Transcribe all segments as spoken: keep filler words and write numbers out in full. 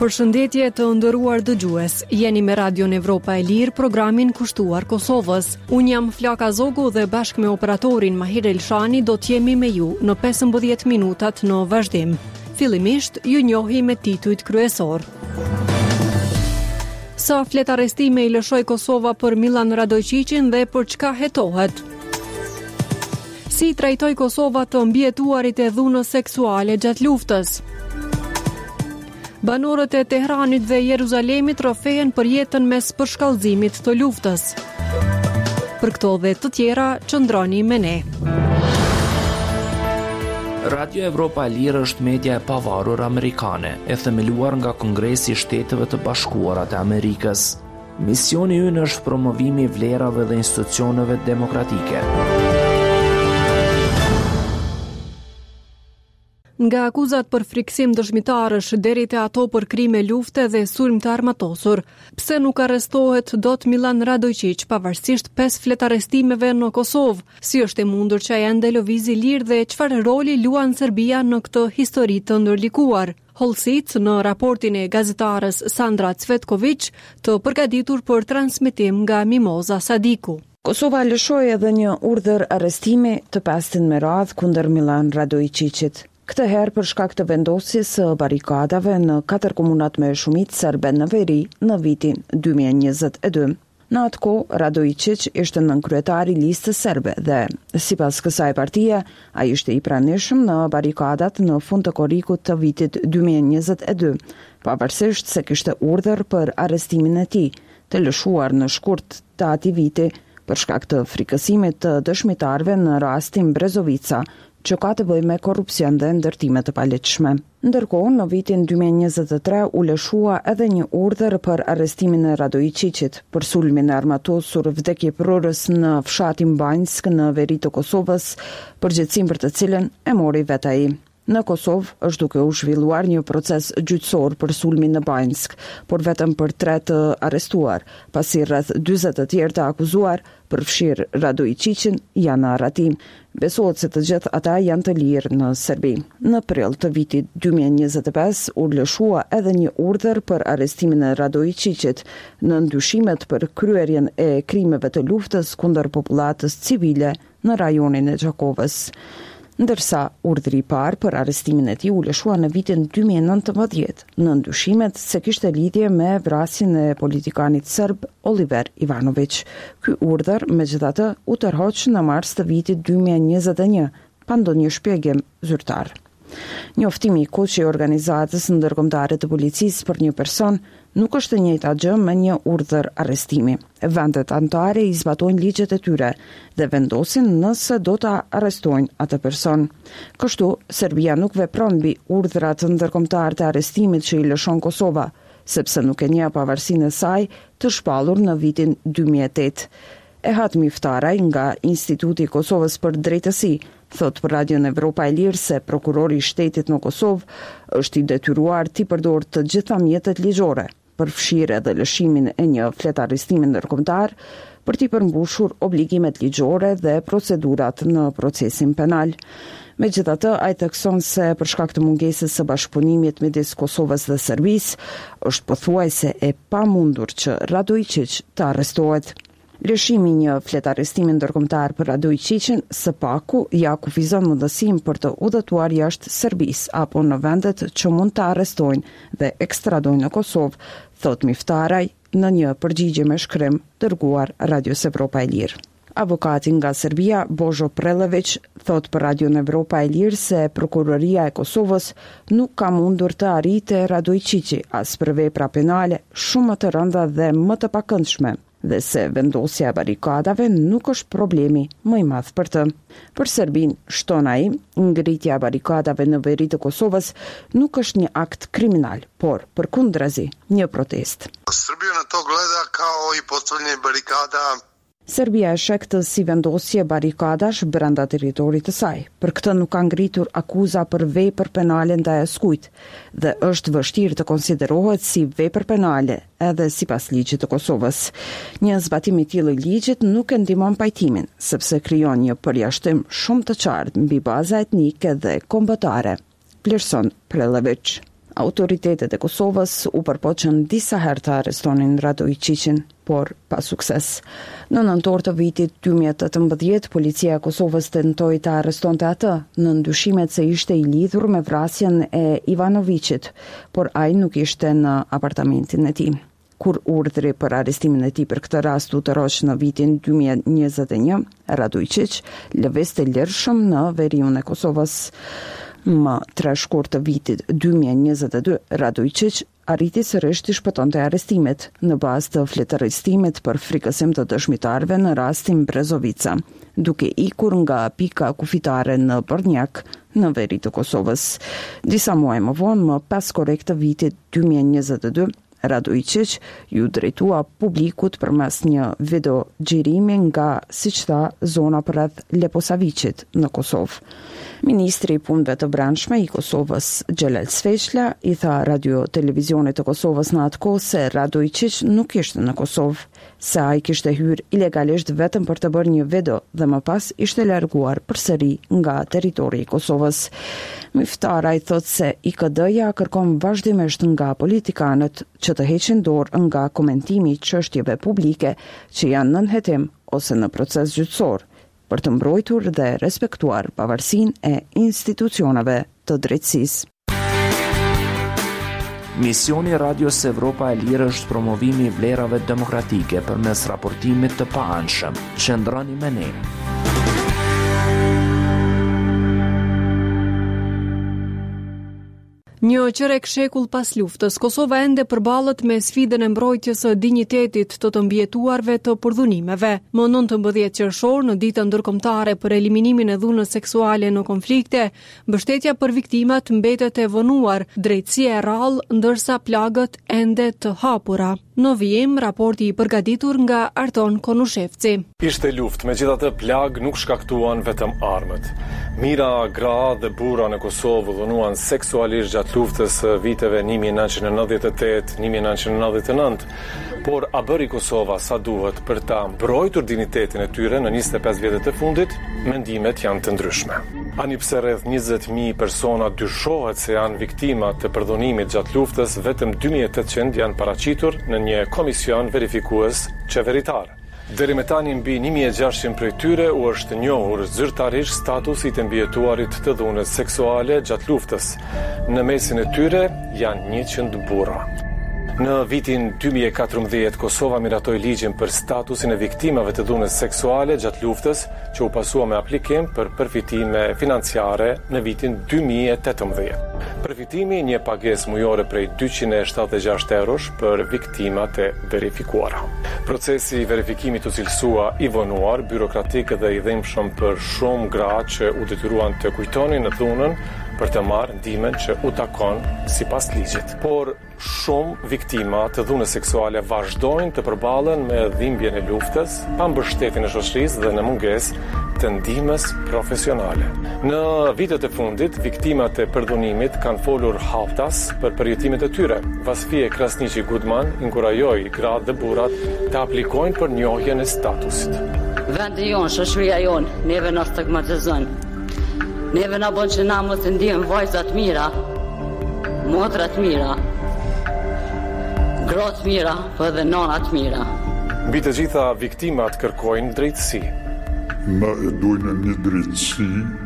Përshëndetje të nderuar dëgjues, jeni me Radion Evropa e Lirë, programin kushtuar Kosovës. Unë jam Flaka Zogu dhe bashkë me operatorin Mahir Elshani do t'jemi me ju në pesëmbëdhjetë minutat në vazhdim. Fillimisht, ju njohi me titujt kryesor. Sa flet arrestime i lëshoi Kosova për Milan Radojqiqin dhe për çka hetohet? Si trajtoi Kosova të mbijetuarit e dhunës seksuale gjatë luftës? Banorët e Tehranit dhe Jeruzalemit rrëfehen për jetën mes përshkallëzimit të luftës. Për këto dhe të tjera, qëndroni me ne. Radio Evropa e Lirë është media e pavarur amerikane, e themeluar nga Kongresi i Shteteve të Bashkuara të Amerikës. Misioni ynë është promovimi i vlerave dhe institucioneve demokratike. Nga akuzat për friksim dëshmitarësh deri te ato për krime lufte dhe sulm të armatosur, pse nuk arrestohet dot Milan Radojqiq pavarësisht pesë flet arrestimeve në Kosovë? Si është e mundur që ai ende lëvizi lirë dhe çfarë roli luan Serbia në këtë histori të ndërlikuar? Hollësit në raportin e gazetares Sandra Cvetković, të përgatitur për transmetim nga Mimoza Sadiku. Kosova lëshoi edhe një urdhër arrestimi të pestin me radhë kundër Milan Radojqiqit. Këtë herë për shkak të vendosjes së barikadave në katër komunat me shumicë serbe në veri në vitin dy mijë e njëzet e dy. Në atë kohë, Radojqiq ishte nënkryetari listës serbe dhe, sipas kësaj partie, ai ishte i pranishëm në barikadat në fund të korrikut të vitit dy mijë e njëzet e dy, pavarësisht se kishte urdhër për arrestimin e tij, të lëshuar në shkurt të atij viti për shkak të frikësimit të dëshmitarëve në rastin Brezovica, që ka të bëjë me korrupsion dhe ndërtime të paleqshme. Ndërkohë, në vitin dy mijë e njëzet e tre u lëshua edhe një urdhër për arrestimin e Radojqiqit për sulmin e armatosur vdekjeprorës në fshatin Banjsk në veri të Kosovës, përgjegjësinë për të cilën e mori vetë ai. Në Kosovë është duke u zhvilluar një proces gjyqësor për sulmin në Banjsk, por vetëm për tre të arrestuar, pasi rreth dyzet të tjerë të akuzuar, përfshirë Radojqiqin, janë në arretim. Besohet se të gjithë ata janë të lirë në Serbi. Në prill të vitit dy mijë e njëzet e pesë u lëshua edhe një urdhër për arrestimin e Radojqiqit në ndyshimet për kryerjen e krimeve të luftës kundër popullatës civile në rajonin e Gjakovës. Ndërsa urdhri i parë për arrestimin e tij u lëshua në vitin dy mijë e nëntëmbëdhjetë, në ndyshimet se kishte lidhje me vrasjen e politikanit serb Oliver Ivanović. Ky urdhër, megjithatë, u tërhoq në mars të vitit dy mijë e njëzet e një, pa ndonjë shpjegim zyrtar. Njoftimi i koçi i organizatës ndërkombëtare të policisë për një person nuk është e njëjta gjë me një urdhër arrestimi. Vendet anëtare i zbatojnë ligjet e tyre dhe vendosin nëse do ta arrestojnë atë person. Kështu, Serbia nuk vepron mbi urdhrat ndërkombëtar të arrestimit që i lëshon Kosova, sepse nuk e njeh pavarësinë e saj të shpallur në vitin dy mijë e tetë. Ehat Miftaraj nga Instituti i Kosovës për Drejtësi thot për Radion Evropa e Lirë se prokurori i shtetit në Kosovë është i detyruar t'i përdorë të gjitha mjetet ligjore, përfshirë edhe lëshimin e një flet arrestimi ndërkombëtar për t'i përmbushur obligimet ligjore dhe procedurat në procesin penal. Megjithatë, ai thekson se për shkak të mungesës së bashkëpunimit midis Kosovës dhe Serbisë, është pothuajse e pamundur që Radojqiq të arrestohet. Lëshimi i një flet arrestimi ndërkombëtar për Radojqiqin së paku ja kufizon mundësinë për të udhëtuar jashtë Serbisë apo në vendet që mund të arrestojnë dhe ekstradojnë në Kosovë, thot Miftaraj në një përgjigje me shkrim dërguar Radios Evropa e Lirë. Avokati nga Serbia, Božo Prelević, thot për Radion Evropa e Lirë se prokuroria e Kosovës nuk ka mundur të arrite Radojqiqi as për vepra penale shumë më të rënda dhe më të pakëndshme, dhe se vendosja e barikadave nuk është problemi më i madh për të. Për Serbin, shton ai, ngritja e barikadave në veri të Kosovës nuk është një akt kriminal, por përkundrazi, një protestë. Srbija në to gleda kao i postavljanje barikada. Serbia e sheh këtë si vendosje barikadash brenda territorit të saj. Për këtë nuk ka ngritur akuza për vepër penale ndaj askujt dhe është vështirë të konsiderohet si vepër penale edhe sipas ligjit të Kosovës. Një zbatim i tillë i ligjit nuk e ndihmon pajtimin, sepse krijon një përjashtim shumë të qartë mbi baza etnike dhe kombëtare, vlerëson Prelević. Autoritetet e Kosovës u përpoqën disa herë të arrestonin Radojqićin, por pa sukses. Në nëntor të vitit dy mijë e tetëmbëdhjetë, policia e Kosovës tentoi të arrestonte atë në ndyshimet se ishte i lidhur me vrasjen e Ivanovićit, por ai nuk ishte në apartamentin e tij. Kur urdhri për arrestimin e tij për këtë rast u tërhoq në vitin dy mijë e njëzet e një, Radojqić lëvizte lirshëm në veriun e Kosovës. Më tre shkurt të vitit dy mijë e njëzet e dy, Radojqić arriti sërish të shpëtonte arrestimet në bazë të fletëristimit për frikësim të dëshmitarëve në rastin Brezovica, duke ikur nga pika kufitare në Brnjak në veri të Kosovës. Disa muaj më vonë, më pas korrekt të vitit dy mijë e njëzet e dy, Radojqić ju drejtua publikut përmes një video xhirimi nga, siç tha, zona rreth Leposavićit në Kosovë. Ministri i Punëve të Brendshme i Kosovës, Xhelal Sveçla, i tha Radio Televizionit të Kosovës në atë kohë se Radojqić nuk ishte në Kosovë, se ai kishte hyrë ilegalisht vetëm për të bërë një video dhe më pas ishte larguar përsëri nga territori i Kosovës. Miftaraj thot se I K D-ja kërkon vazhdimisht nga politikanët që të heqin dorë nga komentimi I çështjeve publike që janë nën hetim ose në proces gjyqësor, për të mbrojtur dhe respektuar pavarësinë e institucioneve të drejtësisë. Misioni Radios Evropa e Lirë është promovimi I vlerave demokratike përmes raportimit të paanshëm. Qëndroni me ne. Një qerek shekull pas luftës, Kosova ende përballet me sfidën e mbrojtjes së dinjitetit të të mbijetuarve të përdhunimeve. Më nëntëmbëdhjetë qershor, në ditën ndërkombëtare për eliminimin e dhunës seksuale në konflikte, mbështetja për viktimat mbetet e vonuar, drejtësia e rrallë, ndërsa plagët ende të hapura. Në vijim, raporti I përgatitur nga Arton Konushevci. Ishte luftë, megjithatë plagë nuk shkaktuan vetëm armët. Mira gra dhe burra në Kosovë dhunuan seksualisht gjatë luftës viteve një mijë e nëntëqind e nëntëdhjetë e tetë - një mijë e nëntëqind e nëntëdhjetë e nëntë, por a bëri Kosova sa duhet për ta mbrojtur dinjitetin e tyre në njëzet e pesë vjetët e fundit? Mendimet janë të ndryshme. Ani pse rreth njëzet mijë persona dyshohet se janë viktima të përdhunimit gjatë luftës, vetëm dy mijë e tetëqind janë paraqitur në një komision verifikues qeveritar. Deri me tani mbi një mijë e gjashtëqind prej tyre u është njohur zyrtarisht statusi të mbijetuarit të dhunës seksuale gjatë luftës. Në mesin e tyre janë njëqind burra. Në vitin dy mijë e katërmbëdhjetë, Kosova miratoi ligjin për statusin e viktimave të dhunës seksuale gjatë luftës, që u pasua me aplikim për përfitime financiare në vitin dy mijë e tetëmbëdhjetë. Përfitimi një pagesë mujore prej dyqind e shtatëdhjetë e gjashtë eurosh për viktimat e verifikuara. Procesi I verifikimit u cilësua I vonuar, byrokratik dhe I dhimbshëm për shumë gra që u detyruan të kujtonin në dhunën për të marrë ndihmën që u takon sipas ligjit. Por shumë viktima të dhunës seksuale vazhdojnë të përballen me dhimbjen e luftës, pa mbështetjen e shoqërisë dhe në mungesë të ndihmës profesionale. Në vitet e fundit, viktimat e përdhunimit kanë folur haptas për përjetimet e tyre. Vasfie Krasniqi Gudman inkurajoi gratë dhe burrat të aplikojnë për njohjen e statusit. Vendi jonë, shoqëria jonë, neve na stigmatizon. Neve na bën që na mos të ndihem vajza të mira, motra të mira, gra të mira, po edhe nana të mira. Mbi të gjitha viktimat kërkojnë drejtësi. Na e dojnë një drejtësi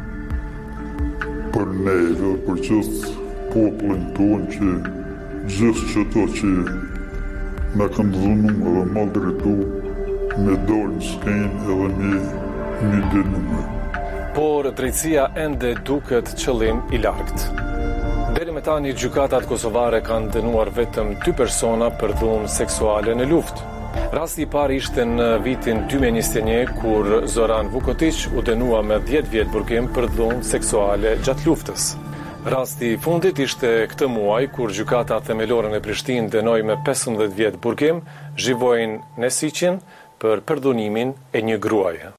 për neve, për gjithë popullin tonë që gjithë qëto që na kanë dhunu edhe maldretu me dojnë në skenë edhe një një dënume. Por drejtësia ende duket qëllim I largët. Deri me tani gjykatat kosovare kanë dënuar vetëm dy persona për dhunë seksuale në luftë. Rasti I parë ishte në vitin dy mijë e njëzet e një kur Zoran Vukotić u dënua me dhjetë vjet burgim për dhunë seksuale gjatë luftës. Rasti I fundit ishte këtë muaj kur gjykata themelore në Prishtinë dënoi me pesëmbëdhjetë vjet burgim Živojin Nesićin për përdhunimin e një gruaje.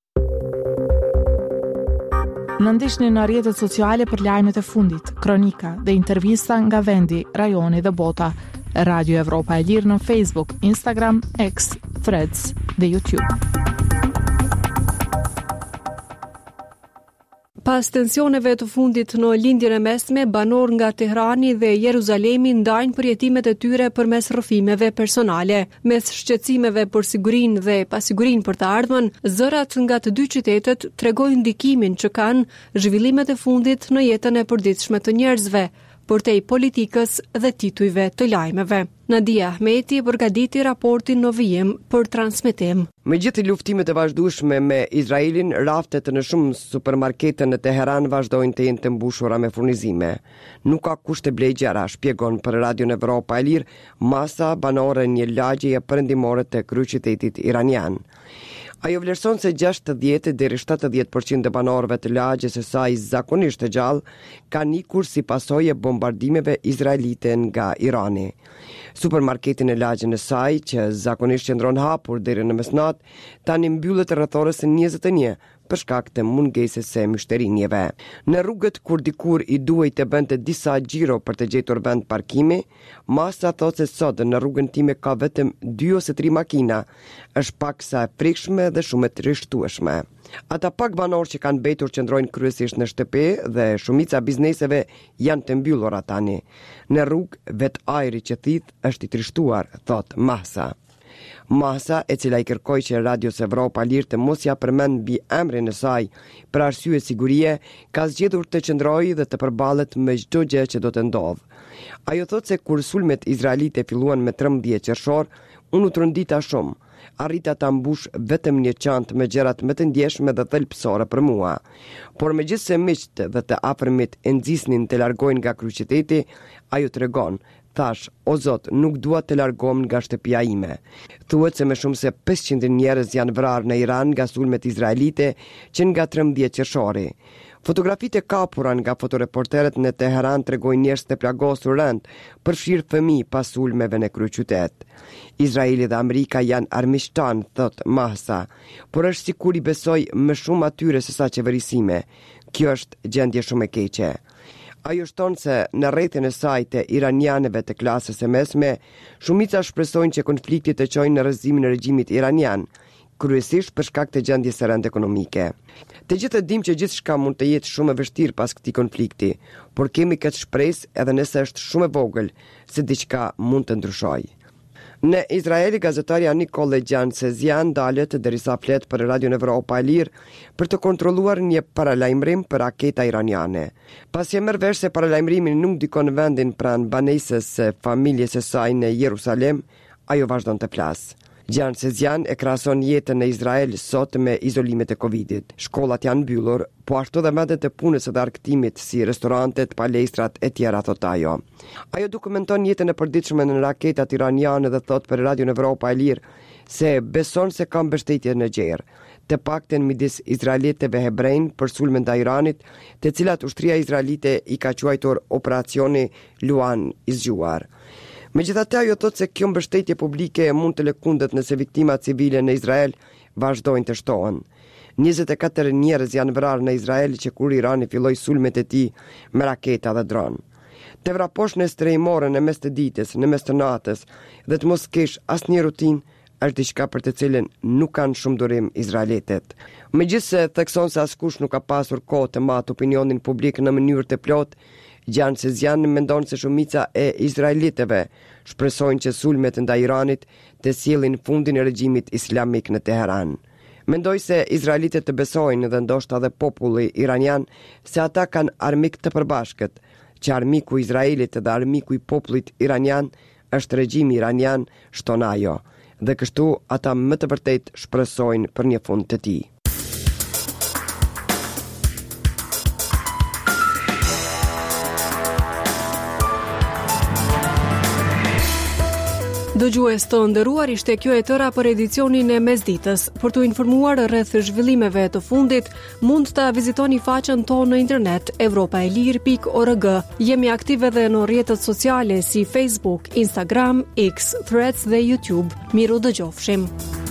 Në ndiqni në rrjetet sociale për lajmet e fundit, kronika dhe intervista nga vendi, rajoni dhe bota. Radio Evropa e Lirë në Facebook, Instagram, X, Threads dhe YouTube. Pas tensioneve të fundit në lindjen e mesme, banor nga Tehrani dhe Jeruzalemi ndajnë përjetimet e tyre përmes rrëfimeve personale. Mes shqetësimeve për sigurinë dhe pasigurinë për të ardhmen, zërat nga të dy qytetet tregojnë ndikimin që kanë zhvillimet e fundit në jetën e përditshme të njerëzve, përtej politikës dhe titujve të lajmeve. Nadia Ahmeti përgatiti raportin në vijim për transmetim. Me gjithë luftimet e vazhdueshme me Izraelin, raftet në shumë supermarkete në Teheran vazhdojnë të jenë të mbushura me furnizime. Nuk ka kusht të blej gjëra, shpjegon për Radio Evropa e Lirë masa banore një lagjeje perëndimore të kryeqytetit iranian. Ajo vlerëson se gjashtëdhjetë deri shtatëdhjetë përqind të banorëve të lagjes së saj zakonisht të gjallë kanë ikur si pasojë e bombardimeve izraelite nga Irani. Supermarketin e lagjen e saj, që zakonisht qëndron hapur deri në mesnatë, tani mbyllet rreth orës njëzet e një për shkak të mungesës së myshterinjeve. Në rrugët kur dikur i duhej të bënte disa xhiro për të gjetur vend parkimi, masa thotë se sot në rrugën time ka vetëm dy ose tre makina, është paksa e frikshme dhe shumë e trishtueshme. Ata pak banorë që kanë mbetur qëndrojnë kryesisht në shtëpi dhe shumica bizneseve janë të mbyllura tani. Në rrugë vetë ajri që thith është i trishtuar, thot Masa. Masa, e cila i kërkoi që Radios Evropa Lirë të mos ja përmend mbi emrin e saj për arsye sigurie, ka zgjedhur të qëndrojë dhe të përballet me çdo gjë që do të ndodhë. Ajo thotë se kur sulmet izraelite filluan me trembëdhjetë qershor, unë u trondita shumë. Arrita ta mbush vetëm një çantë me gjërat më të ndjeshme dhe thelbësore për mua. Por megjithse miqtë dhe të afërmit e nxisnin të largojnë nga kryeqyteti, ajo tregon: Thash, o Zot, nuk dua të largohem nga shtëpia ime. Thuhet se më shumë se pesëqind njerëz janë vrarë në Iran nga sulmet izraelite që nga trembëdhjetë qershori. Fotografitë e kapura nga fotoreporterët në Teheran tregojnë njerëz të plagosur rënd, përfshirë fëmijë pas sulmeve në kryeqytet. Izraeli dhe Amerika janë armiqtan, thot Mahsa, por është sikur i besoj më shumë atyre se sa qeverisime. Kjo është gjendje shumë e keqe. Ajo shton se në rrethin e saj të iranianëve të klasës së mesme, shumica shpresojnë që konflikti të çojë në rrëzimin e regjimit iranian, kryesisht për shkak të gjendjes së rëndë ekonomike. Të gjithë dimë që gjithçka mund të jetë shumë e vështirë pas këtij konflikti, por kemi këtë shpresë edhe nëse është shumë e vogël se diçka mund të ndryshojë. Në Izrael, gazetarja Nicole Jan-Sezian dalet derisa flet për Radio Evropa e Lirë për të kontrolluar një paralajmërim për raketa iraniane. Pasi e merr vesh se paralajmërimi nuk ndikon vendin pranë banesës së familjes së saj në Jerusalem, ajo vazhdon të flasë. Gjan Sezian e krahason jetën në Izrael sot me izolimet e Covidit. Shkollat janë mbyllur, po ashtu dhe vendet e punës së argëtimit si restorantet, palestrat e tjera, thot ajo. Ajo dokumenton jetën e përditshme në raketat iraniane dhe thot për Radio Evropa e Lirë se beson se ka mbështetje në gjerë, të paktën midis izraelitëve hebrejnë për sulmen ndaj Iranit, të cilat ushtria izraelite i ka quajtur operacioni Luan i zgjuar. Megjithatë, ajo thotë se kjo mbështetje publike mund të lëkundet nëse viktimat civile në Izrael vazhdojnë të shtohen. njëzet e katër njerëz janë vrarë në Izrael që kur Irani filloi sulmet e tij me raketa dhe dron. Të vraposh në strehimore në mes të ditës, në mes të natës dhe të mos kesh asnjë rutinë është diçka për të cilën nuk kanë shumë durim izraelitët. Megjithse thekson se askush nuk ka pasur kohë të matë opinionin publik në mënyrë të plotë, Gjan Sezian mendon se shumica e izraelitëve shpresojnë që sulmet ndaj Iranit të sjellin fundin e regjimit islamik në Teheran. Mendoj se izraelitët të besojnë dhe ndoshta edhe populli iranian se ata kanë armik të përbashkët, që armiku i Izraelit dhe armiku i popullit iranian është regjimi iranian, shton ajo, dhe kështu ata më të vërtet shpresojnë për një fund të tij. Dëgjues të nderuar, ishte kjo e tëra për edicionin e mesditës. Për të informuar rreth zhvillimeve të fundit, mund të vizitoni faqen tonë në internet evropaelir pikë org. Jemi aktive edhe në rrjetet sociale si Facebook, Instagram, X, Threads dhe YouTube. Miru dëgjofshim.